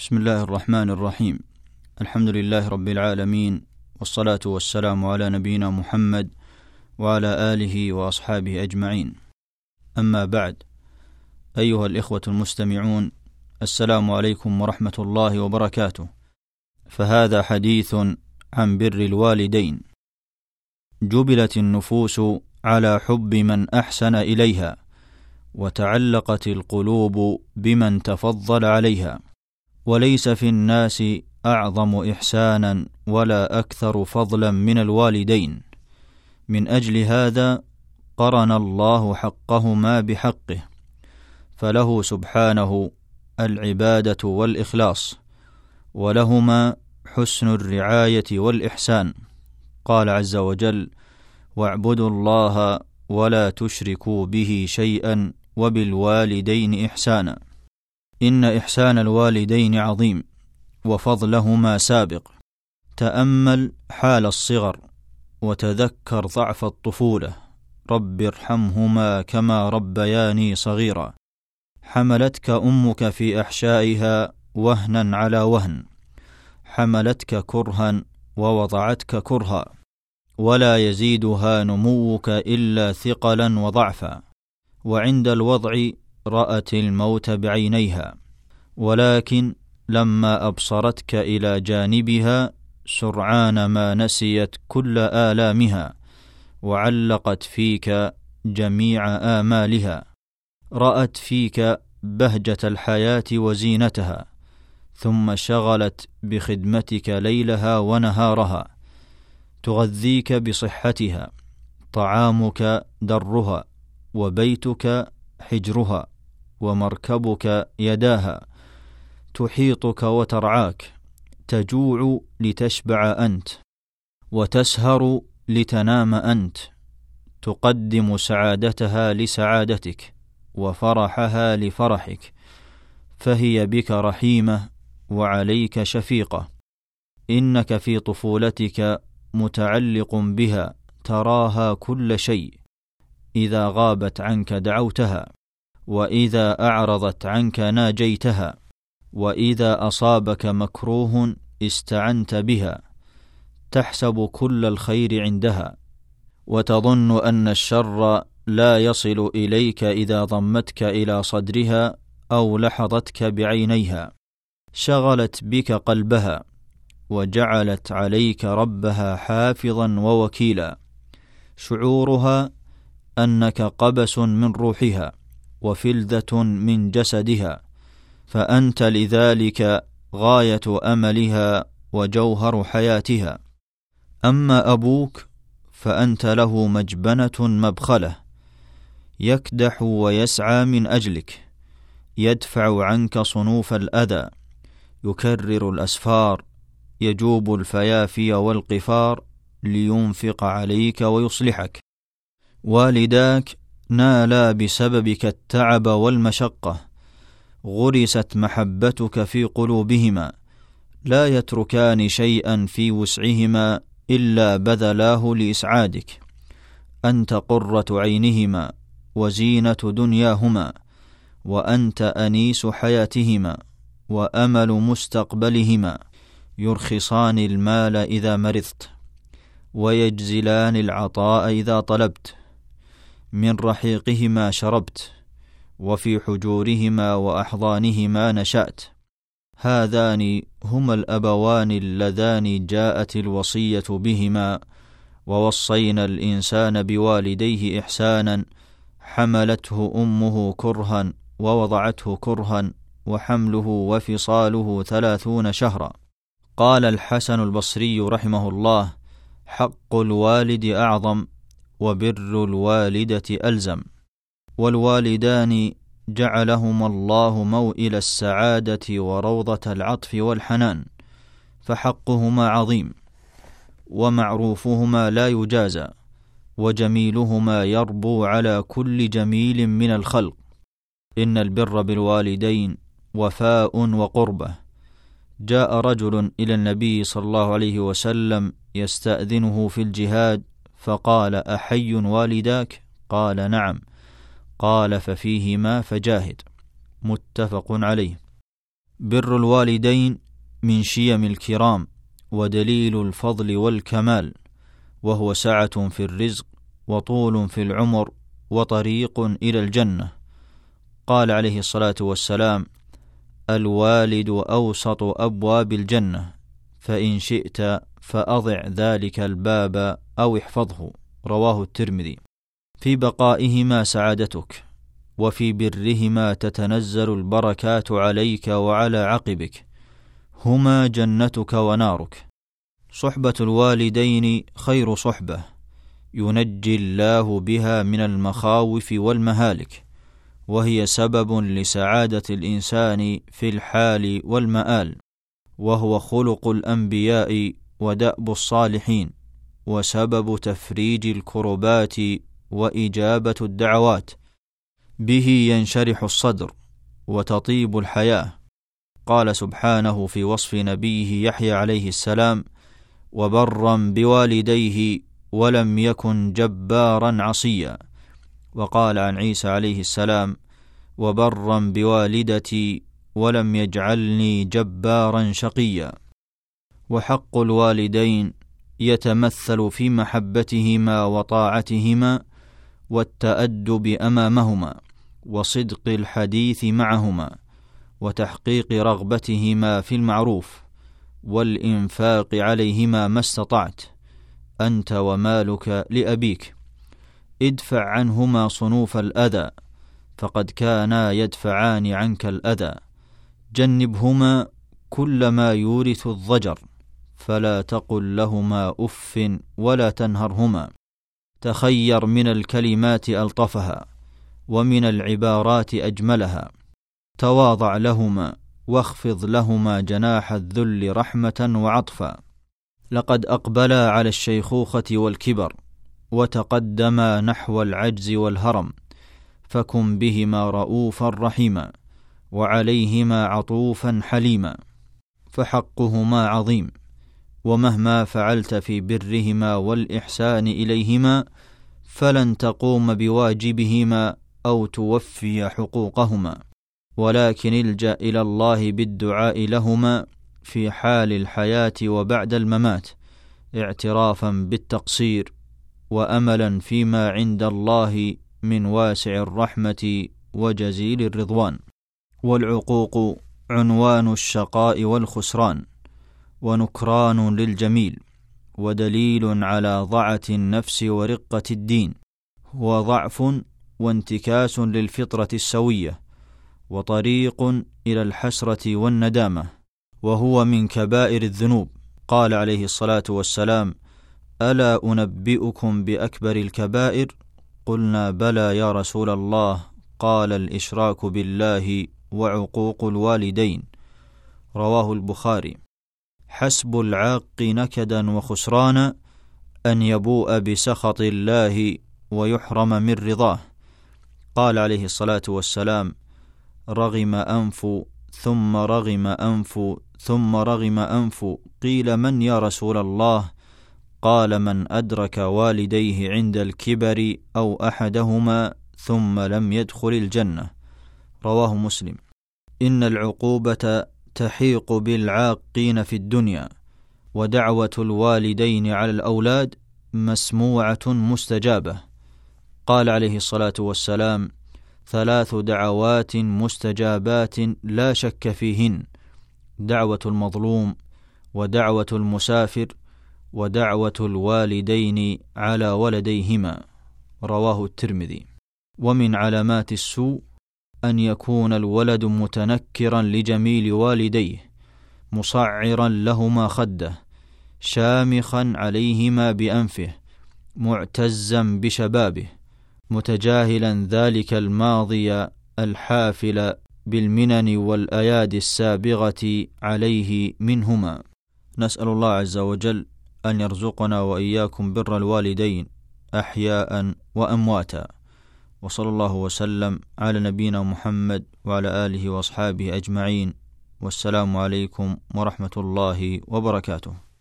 بسم الله الرحمن الرحيم. الحمد لله رب العالمين، والصلاة والسلام على نبينا محمد وعلى آله وأصحابه أجمعين. أما بعد، أيها الإخوة المستمعون، السلام عليكم ورحمة الله وبركاته. فهذا حديث عن بر الوالدين. جبلت النفوس على حب من أحسن إليها، وتعلقت القلوب بمن تفضل عليها، وليس في الناس أعظم إحسانا ولا أكثر فضلا من الوالدين. من أجل هذا قرن الله حقهما بحقه، فله سبحانه العبادة والإخلاص، ولهما حسن الرعاية والإحسان. قال عز وجل: واعبدوا الله ولا تشركوا به شيئا وبالوالدين إحسانا. إن إحسان الوالدين عظيم، وفضلهما سابق. تأمل حال الصغر، وتذكر ضعف الطفولة. رب ارحمهما كما ربياني صغيرا. حملتك أمك في أحشائها وهنا على وهن، حملتك كرها ووضعتك كرها، ولا يزيدها نموك إلا ثقلا وضعفا. وعند الوضع رأت الموت بعينيها، ولكن لما أبصرتك إلى جانبها سرعان ما نسيت كل آلامها، وعلقت فيك جميع آمالها. رأت فيك بهجة الحياة وزينتها، ثم شغلت بخدمتك ليلها ونهارها، تغذيك بصحتها. طعامك درها، وبيتك حجرها، ومركبك يداها. تحيطك وترعاك، تجوع لتشبع أنت، وتسهر لتنام أنت. تقدم سعادتها لسعادتك، وفرحها لفرحك، فهي بك رحيمة وعليك شفيقة. إنك في طفولتك متعلق بها، تراها كل شيء. إذا غابت عنك دعوتها، وإذا أعرضت عنك ناجيتها، وإذا أصابك مكروه استعنت بها. تحسب كل الخير عندها، وتظن أن الشر لا يصل إليك إذا ضمتك إلى صدرها أو لحظتك بعينيها. شغلت بك قلبها، وجعلت عليك ربها حافظا ووكيلا. شعورها أنك قبس من روحها، وفلذة من جسدها، فأنت لذلك غاية أملها وجوهر حياتها. أما أبوك فأنت له مجبنة مبخلة، يكدح ويسعى من أجلك، يدفع عنك صنوف الأذى، يكرر الأسفار، يجوب الفيافي والقفار لينفق عليك ويصلحك. والداك نالا بسببك التعب والمشقة، غرست محبتك في قلوبهما، لا يتركان شيئا في وسعهما إلا بذلاه لإسعادك. أنت قرة عينهما وزينة دنياهما، وأنت أنيس حياتهما وأمل مستقبلهما. يرخصان المال إذا مرضت، ويجزلان العطاء إذا طلبت. من رحيقهما شربت، وفي حجورهما وأحضانهما نشأت. هذان هما الأبوان اللذان جاءت الوصية بهما، ووصينا الإنسان بوالديه إحسانا. حملته أمه كرها ووضعته كرها، وحمله وفصاله 30 شهرا. قال الحسن البصري رحمه الله: حق الوالد أعظم، وبر الوالدة ألزم. والوالدان جعلهما الله موئل السعادة وروضة العطف والحنان، فحقهما عظيم، ومعروفهما لا يجازى، وجميلهما يربو على كل جميل من الخلق. إن البر بالوالدين وفاء وقربة. جاء رجل إلى النبي صلى الله عليه وسلم يستأذنه في الجهاد، فقال: أحي والداك؟ قال: نعم. قال: ففيهما فجاهد. متفق عليه. بر الوالدين من شيم الكرام ودليل الفضل والكمال، وهو سعة في الرزق وطول في العمر وطريق إلى الجنة. قال عليه الصلاة والسلام: الوالد أوسط أبواب الجنة، فإن شئت فأضع ذلك الباب أو احفظه. رواه الترمذي. في بقائهما سعادتك، وفي برهما تتنزل البركات عليك وعلى عقبك، هما جنتك ونارك. صحبة الوالدين خير صحبة، ينجي الله بها من المخاوف والمهالك، وهي سبب لسعادة الإنسان في الحال والمآل، وهو خلق الأنبياء ودأب الصالحين، وسبب تفريج الكربات وإجابة الدعوات. به ينشرح الصدر وتطيب الحياة. قال سبحانه في وصف نبيه يحيى عليه السلام: وبرا بوالديه ولم يكن جبارا عصيا. وقال عن عيسى عليه السلام: وبرا بوالدتي ولم يجعلني جبارا شقيا. وحق الوالدين يتمثل في محبتهما وطاعتهما والتأدب أمامهما وصدق الحديث معهما وتحقيق رغبتهما في المعروف والإنفاق عليهما ما استطعت. أنت ومالك لأبيك، ادفع عنهما صنوف الأذى فقد كانا يدفعان عنك الأذى. جنبهما كل ما يورث الضجر، فلا تقل لهما أف ولا تنهرهما. تخير من الكلمات ألطفها ومن العبارات أجملها. تواضع لهما واخفض لهما جناح الذل رحمة وعطفا. لقد أقبلا على الشيخوخة والكبر وتقدما نحو العجز والهرم، فكن بهما رؤوفا رحيما وعليهما عطوفا حليما، فحقهما عظيم، ومهما فعلت في برهما والإحسان إليهما فلن تقوم بواجبهما أو توفي حقوقهما، ولكن الجأ إلى الله بالدعاء لهما في حال الحياة وبعد الممات، اعترافا بالتقصير وأملا فيما عند الله من واسع الرحمة وجزيل الرضوان. والعقوق عنوان الشقاء والخسران، ونكران للجميل، ودليل على ضعة النفس ورقة الدين، وضعف وانتكاس للفطرة السوية، وطريق إلى الحسرة والندامة، وهو من كبائر الذنوب. قال عليه الصلاة والسلام: ألا أنبئكم بأكبر الكبائر؟ قلنا بلى يا رسول الله. قال: الإشراك بالله وعقوق الوالدين. رواه البخاري. حسب العاق نكدا وخسرانا أن يبوء بسخط الله ويحرم من رضاه. قال عليه الصلاة والسلام: رغم أنف ثم رغم أنف ثم رغم أنف. قيل: من يا رسول الله؟ قال: من أدرك والديه عند الكبر أو أحدهما ثم لم يدخل الجنة. رواه مسلم. إن العقوبة تحيق بالعاقين في الدنيا، ودعوة الوالدين على الأولاد مسموعة مستجابة. قال عليه الصلاة والسلام: 3 دعوات مستجابات لا شك فيهن: دعوة المظلوم، ودعوة المسافر، ودعوة الوالدين على ولديهما. رواه الترمذي. ومن علامات السوء أن يكون الولد متنكرا لجميل والديه، مصعرا لهما خده، شامخا عليهما بأنفه، معتزا بشبابه، متجاهلا ذلك الماضي الحافل بالمنن والأيادي السابغة عليه منهما. نسأل الله عز وجل أن يرزقنا وإياكم بر الوالدين أحياء وأمواتا. وصلى الله وسلم على نبينا محمد وعلى آله وأصحابه أجمعين، والسلام عليكم ورحمة الله وبركاته.